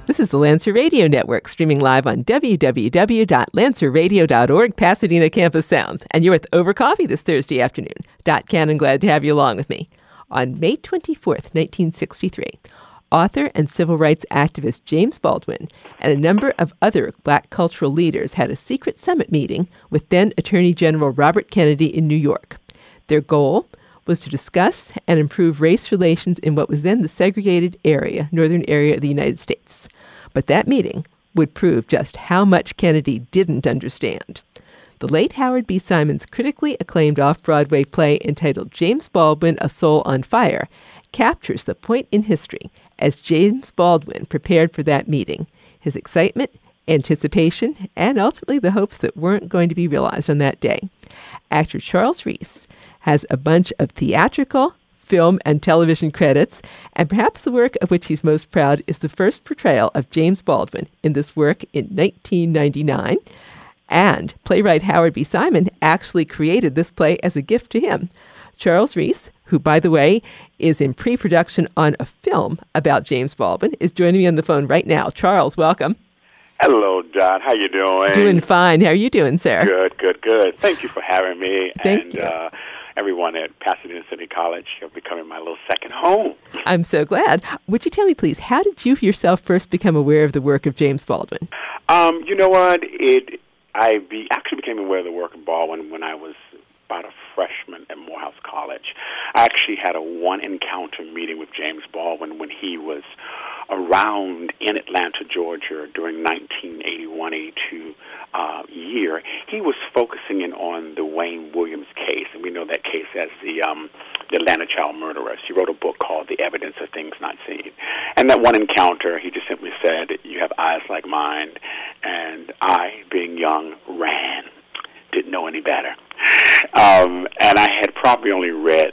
This is the Lancer Radio Network, streaming live on www.lancerradio.org, Pasadena Campus Sounds. And you're with Over Coffee this Thursday afternoon. Dot Cannon, glad to have you along with me. On May 24th, 1963, author and civil rights activist James Baldwin and a number of other black cultural leaders had a secret summit meeting with then Attorney General Robert Kennedy in New York. Their goal was to discuss and improve race relations in what was then the segregated area, northern area of the United States. But that meeting would prove just how much Kennedy didn't understand. The late Howard B. Simon's critically acclaimed off-Broadway play entitled James Baldwin, A Soul on Fire, captures the point in history as James Baldwin prepared for that meeting, his excitement, anticipation, and ultimately the hopes that weren't going to be realized on that day. Actor Charles Reese has a bunch of theatrical, film, and television credits, and perhaps the work of which he's most proud is the first portrayal of James Baldwin in this work in 1999. And playwright Howard B. Simon actually created this play as a gift to him. Charles Reese, who, by the way, is in pre-production on a film about James Baldwin, is joining me on the phone right now. Charles, welcome. Hello, Dot. How you doing? Doing fine. How are you doing, sir? Good. Thank you for having me. Thank you. Everyone at Pasadena City College, you're becoming my little second home. I'm so glad. Would you tell me, please, how did you yourself first become aware of the work of James Baldwin? You know what? I actually became aware of the work of Baldwin when I was about a freshman at Morehouse College. I actually had a one-encounter meeting with James Baldwin when he was around in Atlanta, Georgia during 1981-82 year. He was focusing in on the Wayne Williams case, and we know that case as the Atlanta child murderers. He wrote a book called The Evidence of Things Not Seen. And that one encounter, he just simply said, "You have eyes like mine," and I, being young, ran. Didn't know any better. And I had probably only read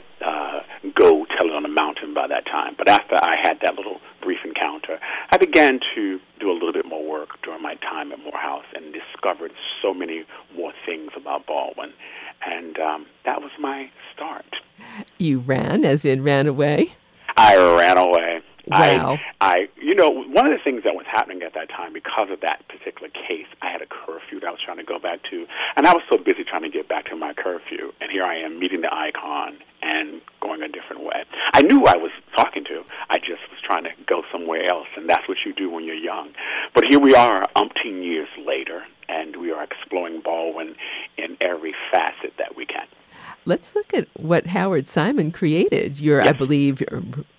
Go Tell It on the Mountain by that time. But after I had that little brief encounter, I began to do a little bit more work during my time at Morehouse and discovered so many more things about Baldwin. And that was my start. You ran, as in ran away? I ran away. Wow. One of the things that was happening at that time, because of that particular case, I had a curfew that I was trying to go back to, and I was so busy trying to get back to my curfew, and here I am meeting the icon and going a different way. I knew who I was talking to. I just was trying to go somewhere else, and that's what you do when you're young. But here we are, umpteen years later, and we are exploring Baldwin in every facet that we can. Let's look at what Howard Simon created. Your, yes. I believe, your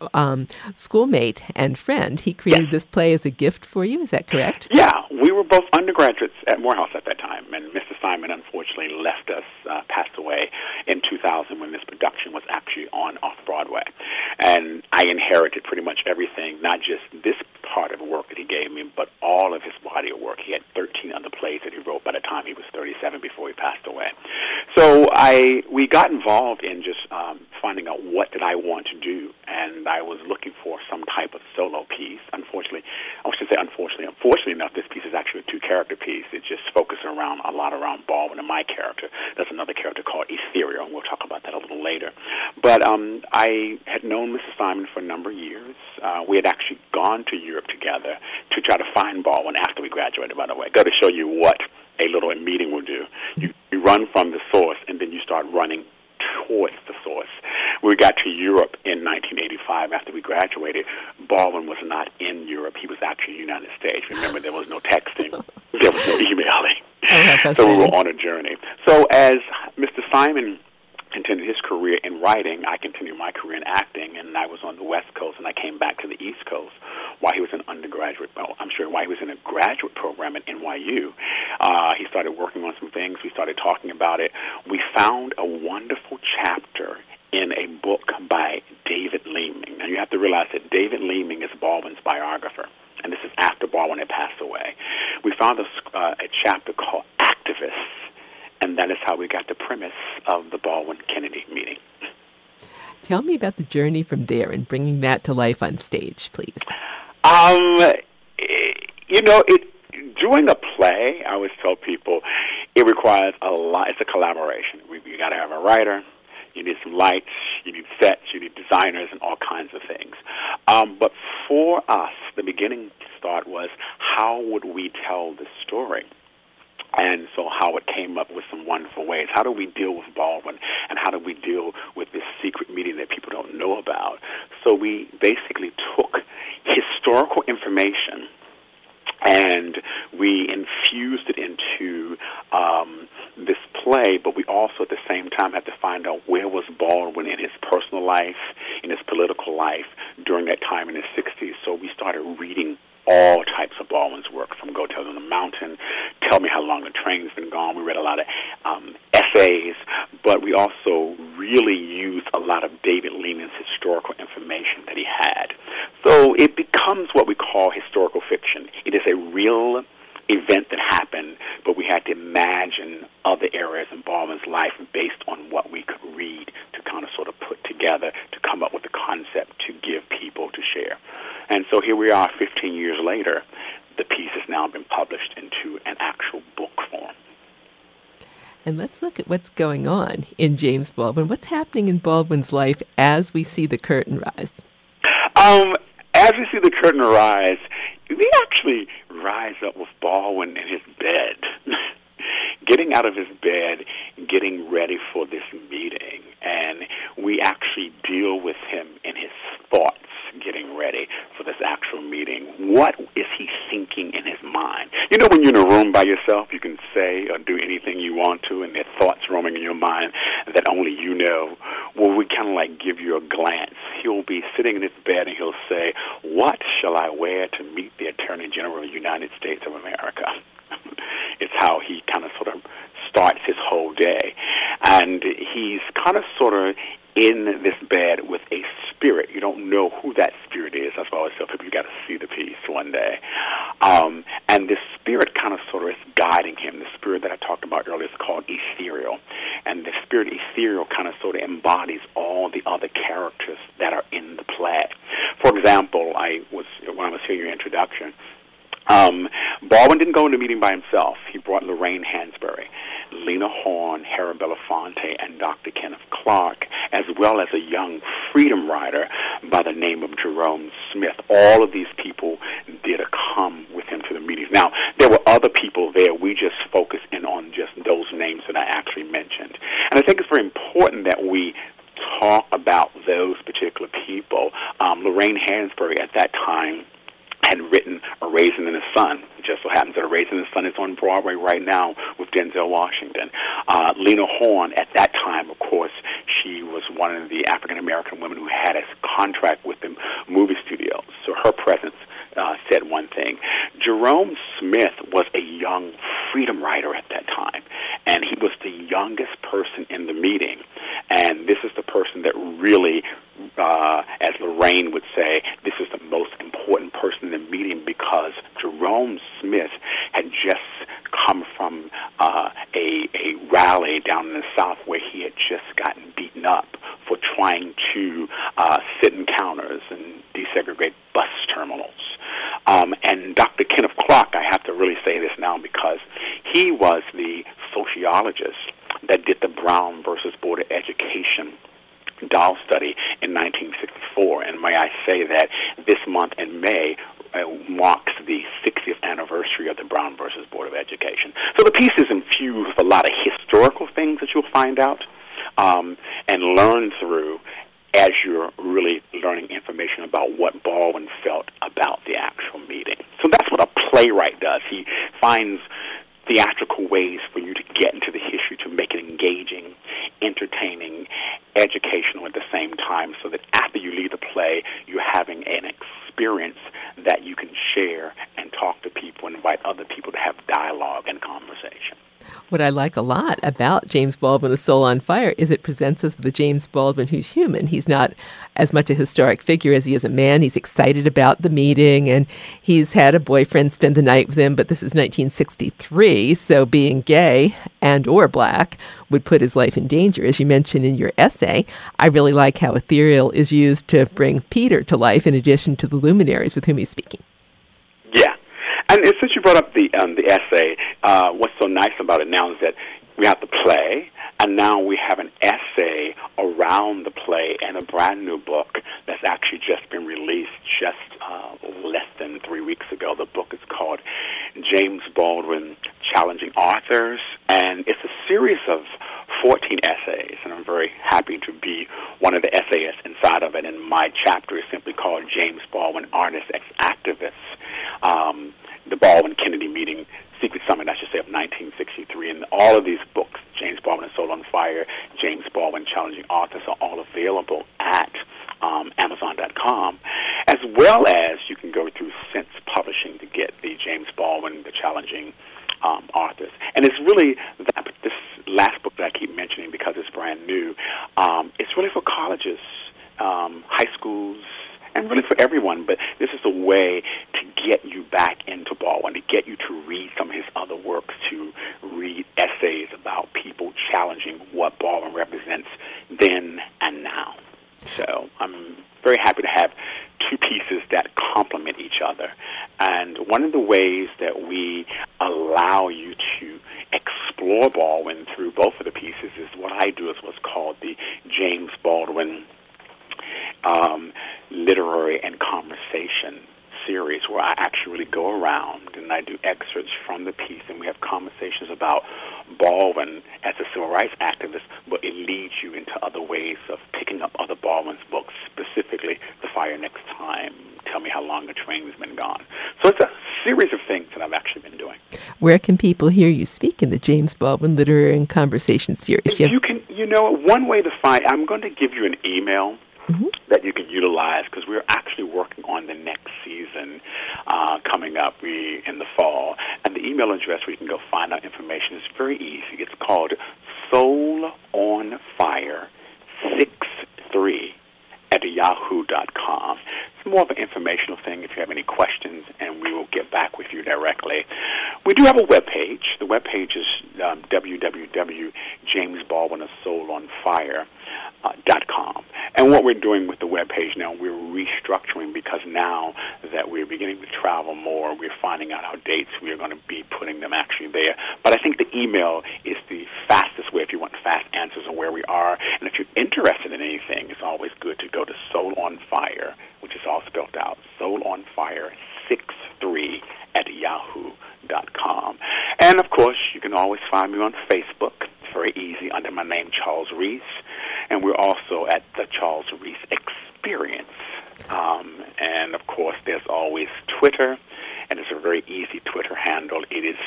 schoolmate and friend. He created this play as a gift for you. Is that correct? Yeah. We were both undergraduates at Morehouse at that time, and Mr. Simon unfortunately left us, passed away in 2000 when this production was actually on off-Broadway. And I inherited pretty much everything, not just this part of the work that he gave me, but all of his body of work. He had 13 other plays that he wrote by the time he was 37 before he passed away. So we got involved in just finding out what did I want to do, and I was looking for some type of solo piece. Unfortunately enough, this piece is actually a two-character piece. It just focuses a lot around Baldwin and my character. There's another character called Ethereal, and we'll talk about that a little later. But I had known Mr. Simon for a number of years. We had actually gone to Europe together to try to find Baldwin after we graduated, by the way. Go to show you what a little meeting will do. You run from the source, and then you start running towards the source. We got to Europe in 1985 after we graduated. Baldwin was not in Europe. He was actually in the United States. Remember, there was no texting. There was no emailing. So we were on a journey. So as Mr. Simon continued his career in writing, I continued my career in acting, and I was on the West Coast, and I came back to the East Coast while he was while he was in a graduate program at NYU. He started working on some things. We started talking about it. We found a wonderful chapter in a book by David Leeming. Now, you have to realize that David Leeming is Baldwin's biographer, and this is after Baldwin had passed away. We found a chapter called Activists, and that is how we got the premise of the Baldwin-Kennedy meeting. Tell me about the journey from there and bringing that to life on stage, please. Doing a play, I always tell people, it requires a lot. It's a collaboration. You got to have a writer. You need some lights. You need sets. You need designers and all kinds of things. But for us, the beginning thought was, how would we tell the story? And so Howard came up with some wonderful ways. How do we deal with Baldwin, and how do we deal with this secret meeting that people don't know about? So we basically took historical information and we infused it into this play, but we also at the same time had to find out where was Baldwin in his personal life, in his political life during that time in the 60s. So we started reading all types of Baldwin's work, from Go Tell Them the Mountain, Tell Me How Long the Train's Been Gone. We read a lot of essays, but we also really used a lot of David Lehman's historical information that he had. So it becomes what we call historical fiction. It is a real event that happened, but we had to imagine other areas in Baldwin's life based on what we could read to kind of sort of put together to come up with the concept to give people to share. And so here we are 15 years later. The piece has now been published into an actual book form. And let's look at what's going on in James Baldwin. What's happening in Baldwin's life as we see the curtain rise? As we see the curtain rise, we actually rise up with Baldwin in his bed, getting out of his bed, getting ready for this meeting. And we actually deal with him in his thoughts, getting ready for this actual meeting. What is he thinking in his mind? You know, when you're in a room by yourself, you can say or do anything you want to, and there are thoughts roaming in your mind that only you know. Well, we kind of like give you a glance. He'll be sitting in his bed and he'll say, "What shall I wear to meet the Attorney General of the United States of America?" It's how he kind of sort of starts his whole day. And he's kind of sort of in this bed with a spirit. You don't know who that spirit is. That's why I always tell people you got to see the piece one day. And this spirit kind of sort of is guiding him. The spirit that I talked about earlier is called ethereal. And the spirit ethereal kind of sort of embodies all the other characters that are in the play. For example, when I was hearing your introduction, Baldwin didn't go into the meeting by himself. He brought Lorraine Hansberry, Lena Horne, Harry Belafonte, and Dr. Kenneth Clark, as well as a young freedom rider by the name of Jerome Smith. All of these people did come with him to the meetings. Now, there were other people there. We just focused in on just those names that I actually mentioned. And I think it's very important that we talk about those particular people. Lorraine Hansberry at that time had written A Raisin in the Sun. It just so happens that A Raisin in the Sun is on Broadway right now with Denzel Washington. Lena Horne, at that time, of course, she was one of the African-American women who had a contract with the movie studios, so her presence said one thing. Jerome Smith was a young freedom rider at that time, and he was the youngest person in the meeting. And this is the person that really, as Lorraine would say, this is the most important person in the meeting because Jerome Smith had just come from a rally down in the South where he had just gotten beaten up for trying to sit in counters and desegregate bus terminals. And Dr. Kenneth Clark, I have to really say this now because he was the sociologist that did the Brown versus Board of Education Doll study in 1964. And may I say that this month in May marks the 60th anniversary of the Brown versus Board of Education. So the piece is infused with a lot of historical things that you'll find out and learn through as you're really learning information about what Baldwin felt about the actual meeting. So that's what a playwright does. He finds theatrical ways for you to get into the history to make it engaging, entertaining, educational at the same time, so that after you leave the play, you're having an experience that you can share and talk to people and invite other people to have dialogue and conversation. What I like a lot about James Baldwin, A Soul on Fire, is it presents us with a James Baldwin who's human. He's not as much a historic figure as he is a man. He's excited about the meeting, and he's had a boyfriend spend the night with him, but this is 1963, so being gay and or black would put his life in danger. As you mentioned in your essay, I really like how ethereal is used to bring Peter to life in addition to the luminaries with whom he's speaking. Yeah. And since you brought up the essay, what's so nice about it now is that we have the play, and now we have an essay around the play and a brand new book that's actually just been released just less than 3 weeks ago. The book is called James Baldwin Challenging Authors, and it's a series of 14 essays, and I'm very happy to be one of the essayists inside of it, and my chapter is simply called James Baldwin, Artist X Activist, the Baldwin-Kennedy meeting, Secret Summit, I should say, of 1963. And all of these books, James Baldwin, A Soul on Fire, James Baldwin, Challenging Authors, are all available at Amazon.com, as well as you can go through Sense Publishing to get the James Baldwin, the Challenging Authors. And it's really this last book that I keep mentioning because it's brand new. It's really for colleges, high schools, and really for everyone, but this is a way to get you back into Baldwin, to get you to read some of his other works, to read essays about people challenging what Baldwin represents then and now. So I'm very happy to have two pieces that complement each other. And one of the ways that we allow you to explore Baldwin through both of the pieces is what I do is what's called the James Baldwin Literary and Conversation series, where I actually really go around and I do excerpts from the piece, and we have conversations about Baldwin as a civil rights activist, but it leads you into other ways of picking up other Baldwin's books, specifically The Fire Next Time, Tell Me How Long the Train's Been Gone. So it's a series of things that I've actually been doing. Where can people hear you speak in the James Baldwin Literary and Conversation series? You can, one way to find, I'm going to give you an email that you can utilize, because we're actually working on the next season coming up in the fall. And the email address where you can go find out information is very easy. It's called soulonfire63@yahoo.com. It's more of an informational thing if you have any questions, and we will get back with you directly. We do have a webpage. The webpage is www.jamesbaldwinasoulonfire.com. And what we're doing with the webpage now, we're restructuring, because now that we're beginning to travel more, we're finding out our dates. We are going to be putting them actually there. But I think the email is the fastest way if you want fast answers on where we are. And if you're interested in anything, it's always good to go to Soul on Fire, which is all spelled out, soulonfire63@yahoo.com. And, of course, you can always find me on Facebook. It's very easy under my name, Charles Reese. And we're also at the Charles Reese Experience. And, of course, there's always Twitter, and it's a very easy Twitter handle. It is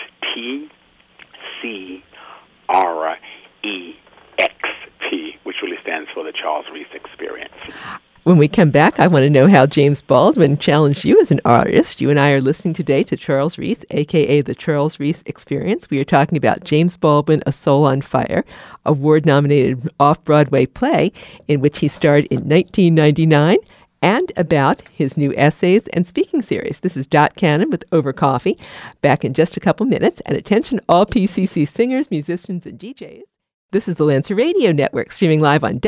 TCREXT, which really stands for the Charles Reese Experience. When we come back, I want to know how James Baldwin challenged you as an artist. You and I are listening today to Charles Reese, a.k.a. the Charles Reese Experience. We are talking about James Baldwin, A Soul on Fire, award-nominated off-Broadway play in which he starred in 1999, and about his new essays and speaking series. This is Dot Cannon with Over Coffee. Back in just a couple minutes. And attention, all PCC singers, musicians, and DJs. This is the Lancer Radio Network, streaming live on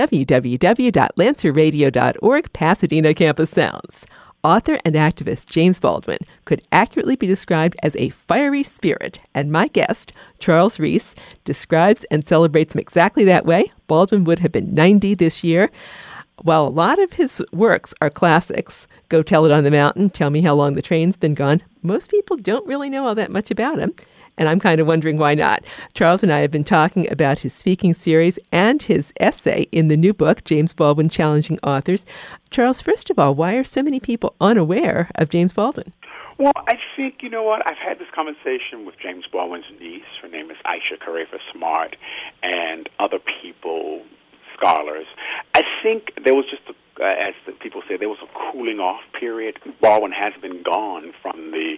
www.lancerradio.org, Pasadena Campus Sounds. Author and activist James Baldwin could accurately be described as a fiery spirit, and my guest, Charles Reese, describes and celebrates him exactly that way. Baldwin would have been 90 this year. While a lot of his works are classics, Go Tell It on the Mountain, Tell Me How Long the Train's Been Gone, most people don't really know all that much about him. And I'm kind of wondering why not. Charles and I have been talking about his speaking series and his essay in the new book, James Baldwin Challenging Authors. Charles, first of all, why are so many people unaware of James Baldwin? Well, I think, I've had this conversation with James Baldwin's niece. Her name is Aisha Karefa Smart, and other people, scholars. I think there was just, as the people say, there was a cooling off period. Baldwin has been gone from the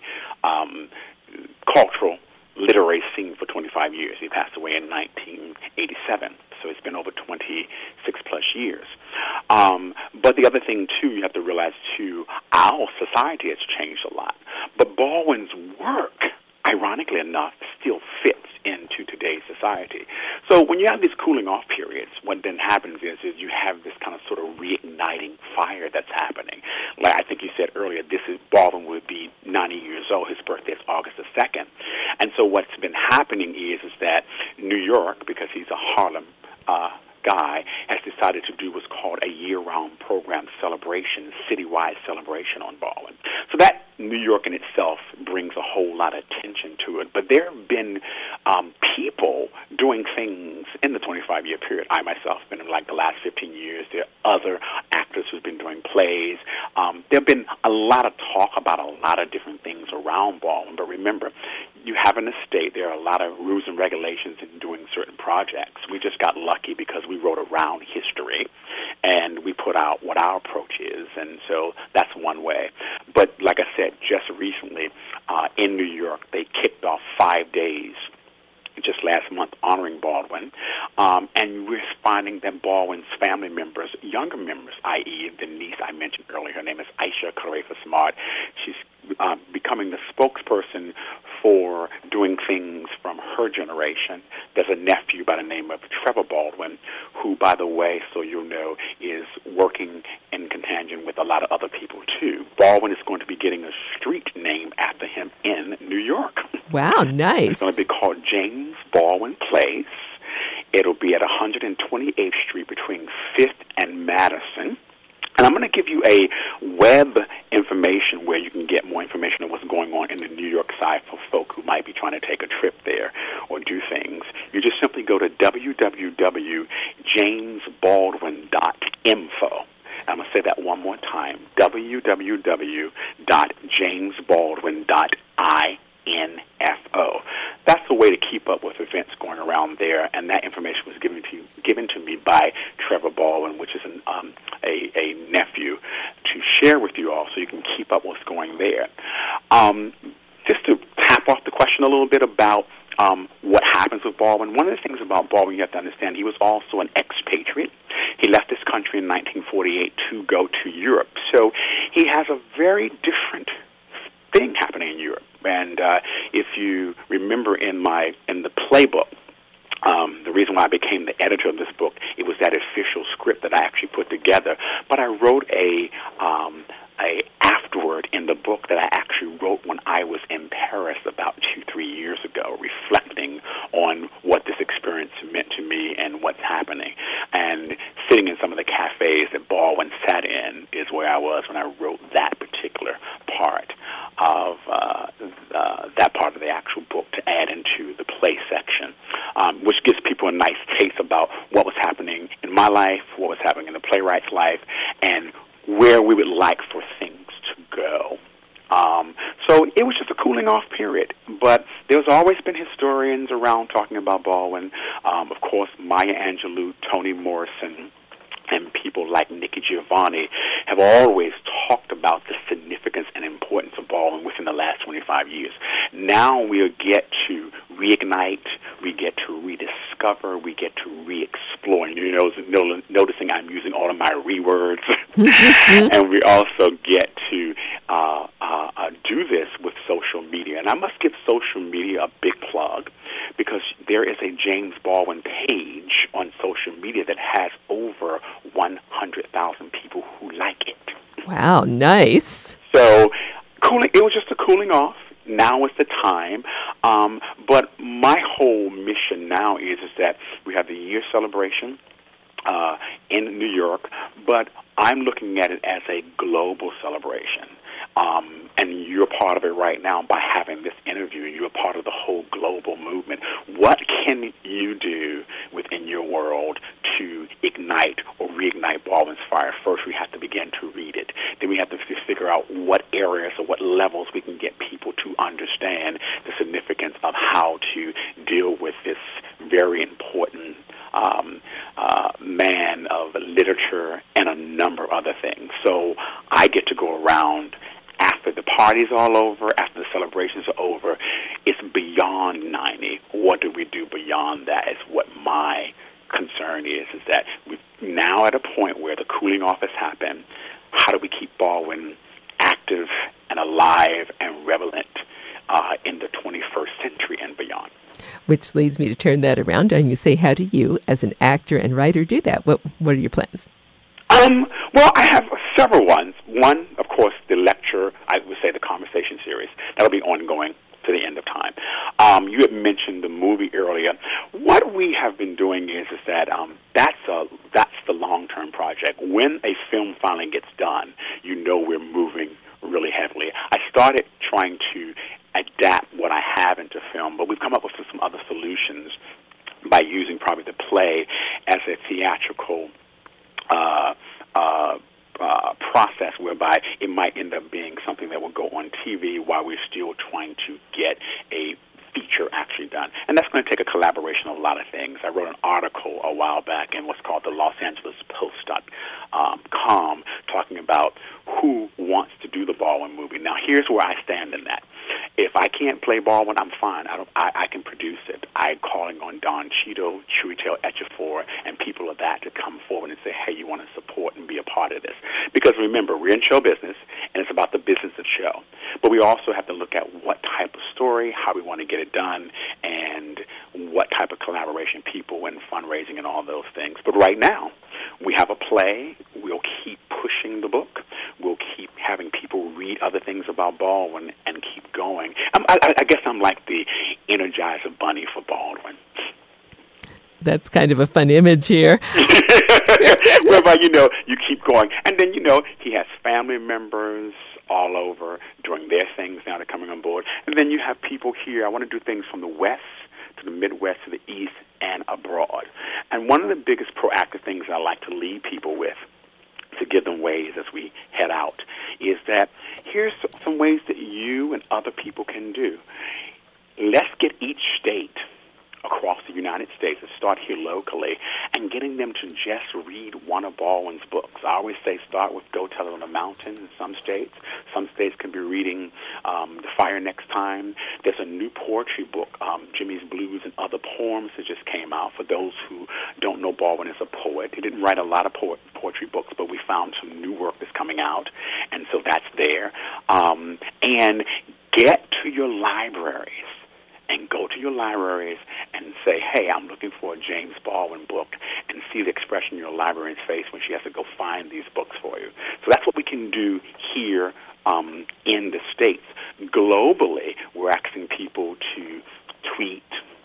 cultural literary scene for 25 years. He passed away in 1987, so it's been over 26-plus years. But the other thing, too, you have to realize, too, our society has changed a lot. But Baldwin's work, ironically enough, still fits into today's society. So when you have these cooling off periods, what then happens is you have this kind of sort of reigniting fire that's happening. Like I think you said earlier, Baldwin would be 90 years old. His birthday is August the 2nd. And so what's been happening is that New York York, because he's a Harlem guy, has decided to do what's called a year-round program celebration, citywide celebration on Baldwin. So that New York in itself brings a whole lot of attention to it. But there have been people doing things in the 25-year period. I myself have been in like the last 15 years. There are other actors who've been doing plays. There have been a lot of talk about a lot of different things around Baldwin. But remember, you have an estate. There are a lot of rules and regulations in doing certain projects. We just got lucky because we wrote around history, and we put out what our approach is, and so that's one way. But like I said, just recently in New York, they kicked off 5 days just last month honoring Baldwin, and we're finding that Baldwin's family members, younger members, i.e. the niece I mentioned earlier, her name is Aisha Khalifa Smart. She's becoming the spokesperson for doing things from her generation. There's a nephew by the name of Trevor Baldwin, who, by the way, so you'll know, is working in contingent with a lot of other people, too. Baldwin is going to be getting a street named after him in New York. Wow, nice. It's going to be called James Baldwin Place. It'll be at 128th Street between 5th and Madison. And I'm going to give you a web information where you can get more information on what's going on in the New York side for folk who might be trying to take a trip there or do things. You just simply go to www.jamesbaldwin.info. I'm going to say that one more time, www.jamesbaldwin.info. That's the way to keep up with events going around there, and that information was given to me by Trevor Baldwin, which is a nephew, to share with you all so you can keep up what's going there. Just to tap off the question a little bit about what happens with Baldwin, one of the things about Baldwin you have to understand, he was also an expatriate. He left this country in 1948 to go to Europe. So he has a very different thing happening in Europe. And if you remember in the playbook, the reason why I became the editor of this book, it was that official script that I actually put together. But I wrote a afterword in the book that I actually wrote when I was in Paris about 2-3 years ago, reflecting on what this experience meant to me and what's happening. And sitting in some of the cafes that Baldwin sat in is where I was when I wrote that particular part of the actual book to add into the play section, which gives people a nice taste about what was happening in my life, what was happening in the playwright's life, and where we would like for things to go. So it was just a cooling off period, but there's always been historians around talking about Baldwin. Of course, Maya Angelou, Toni Morrison, and people like Nikki Giovanni have always talked about the significance and importance of Baldwin within the last 25 years. Now we get to reignite, we get to rediscover, we get to re-explore. And you're noticing I'm using all of my rewords. And we also get to do this with social media. And I must give social media a big plug, because there is a James Baldwin page on social media that has over 100,000 people who like it. Wow, nice. So it was just a cooling off. Now is the time. But my whole mission now is that we have the year celebration in New York, but I'm looking at it as a global celebration. And you're part of it right now by having this interview. You're part of the whole global movement. What can you do within your world to ignite or reignite Baldwin's fire? First, we have to begin to read it. Then we have to figure out what areas or what levels we can get people to understand the significance of how to deal with this very important man of literature and a number of other things. So I get to go around after the party's all over, after the celebrations are over. It's beyond 90. What do we do beyond that is what my concern is that we're now at a point where the cooling off has happened. How do we keep Baldwin active and alive and relevant in the 21st century and beyond? Which leads me to turn that around, and you say, how do you, as an actor and writer, do that? What are your plans? Well, I have several ones. One, of course, the lecture, I would say the conversation series. That'll be ongoing to the end of time. You had mentioned the movie earlier. What we have been doing is that that's the long-term project. When a film finally gets done, we're moving really heavily. I started trying to adapt what I have into film, but we've come up with some other solutions by using probably the play as a theatrical process, whereby it might end up being something that will go on TV while we're still trying to get a feature actually done. And that's going to take a collaboration of a lot of things. I wrote an article a while back in what's called the Los Angeles Post.com talking about who wants to do the Baldwin movie. Now, here's where I stand in that. If I can't play Baldwin, I'm fine. I can produce it. I'm calling on Don Cheadle, Chiwetel Ejiofor, and people of that to come forward and say, hey, you want to support and be a part of this. Because remember, we're in show business, and it's about the business of show. But we also have to look at what type of story, how we want to get it done, and what type of collaboration, people, and fundraising and all those things. But right now, we have a play. We'll keep pushing the book. We'll keep having people read other things about Baldwin and keep going. I guess I'm like the Energizer Bunny for Baldwin. That's kind of a fun image here. Whereby, you keep going. And then, he has family members all over doing their things now. They're coming on board. And then you have people here. I want to do things from the West to the Midwest to the East and abroad. And one of the biggest proactive things I like to lead people with, to give them ways as we head out, is that here's some ways that you and other people can do. Let's get each state across the United States, to start here locally, and getting them to just read one of Baldwin's books. I always say start with Go Tell It on the Mountain in some states. Some states can be reading The Fire Next Time. There's a new poetry book, Jimmy's Blues and Other Poems, that just came out. For those who don't know Baldwin as a poet, he didn't write a lot of poetry books, but we found some new work that's coming out, and so that's there. And get to your libraries. And go to your libraries and say, hey, I'm looking for a James Baldwin book, and see the expression in your librarian's face when she has to go find these books for you. So that's what we can do here in the States. Globally, we're asking people to tweet,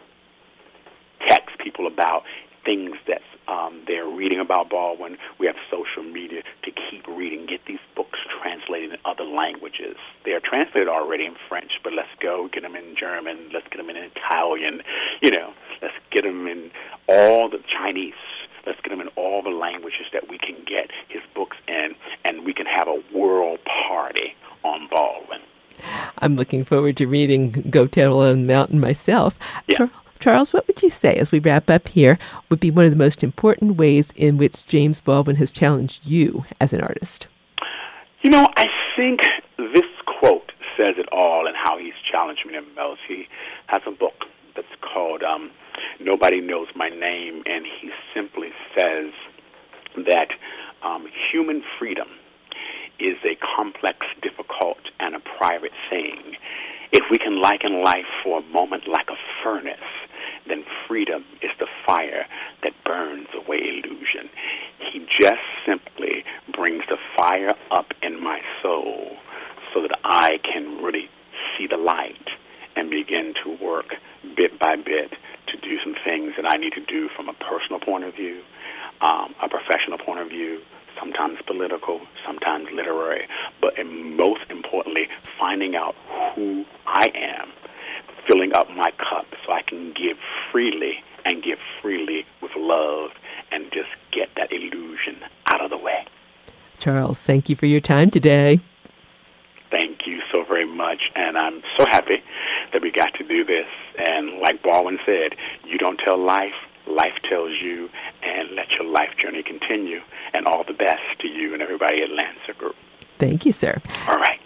text people about things that they're reading about Baldwin. We have social media to keep reading, get these books translated in other languages. They are translated already in French, but let's go get them in German, let's get them in Italian, let's get them in all the Chinese, let's get them in all the languages that we can get his books in, and we can have a world party on Baldwin. I'm looking forward to reading Go Tell It on the Mountain myself. Yeah. Charles, what would you say, as we wrap up here, would be one of the most important ways in which James Baldwin has challenged you as an artist? I think this quote says it all, and how he's challenged me the most. He has a book that's called Nobody Knows My Name, and he simply says that human freedom is a complex, difficult, and a private thing. If we can liken life for a moment like a furnace, then freedom is the fire that burns away illusion. He just simply brings the fire up in my soul so that I can really see the light and begin to work bit by bit to do some things that I need to do from a personal point of view, a professional point of view, sometimes political, sometimes literary, but most importantly, finding out who I am, filling up my cup so I can give freely, and give freely with love, and just get that illusion out of the way. Charles, thank you for your time today. Thank you so very much, and I'm so happy that we got to do this. And like Baldwin said, you don't tell life, life tells you, and let your life journey continue. And all the best to you and everybody at Lancer Group. Thank you, sir. All right.